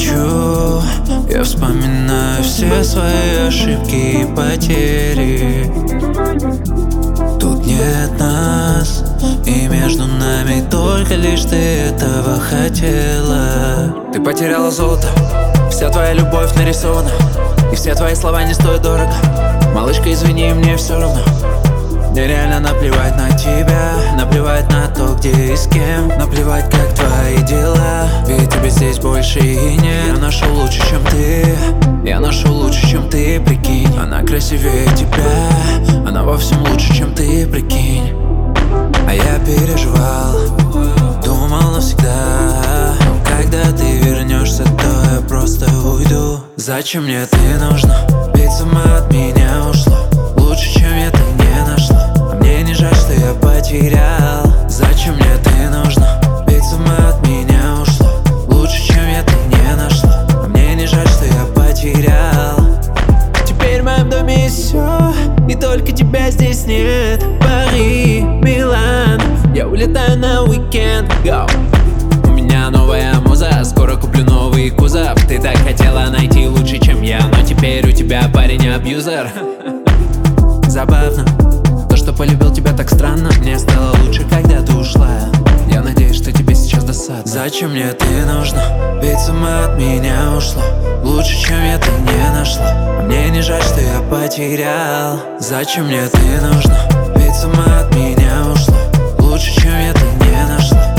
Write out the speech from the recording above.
ночью я вспоминаю все свои ошибки и потери. Тут нет нас, и между нами только лишь ты этого хотела. Ты потеряла золото, вся твоя любовь нарисована, и все твои слова не стоят дорого. Малышка, извини, мне все равно. Мне реально наплевать на тебя, наплевать на то, где и с кем, наплевать, как твои дела, ведь тебя здесь больше и нет. Я нашел лучше, чем ты, я нашел лучше, чем ты, прикинь. Она красивее тебя, она во всем лучше, чем ты, прикинь. А я переживал, думал навсегда, но когда ты вернешься, то я просто уйду. Зачем мне ты нужна, ведь сама от меня ушла. Лучше, чем я, ты не нашла, а мне не жаль, что я потерял. Зачем мне ты нужна, ведь сама от меня ушла. Лучше, чем я, ты не нашла, а мне не жаль, что я потерял. Теперь в моем доме есть все, и только тебя здесь нет. Пари, Милан, я улетаю на уикенд, go. У меня новая муза, скоро куплю новый кузов. Ты так хотела найти лучше, чем я, но теперь у тебя парень абьюзер. Забавно, то, что полюбил тебя так странно. Мне стало лучше, когда ты ушла. Я надеюсь, что тебе сейчас досадно. Зачем мне ты нужна, ведь сама от меня ушла. Лучше, чем я, ты не нашла, а мне не жаль, что я потерял. Зачем мне ты нужна, ведь сама от меня ушла. Лучше, чем я, ты не нашла,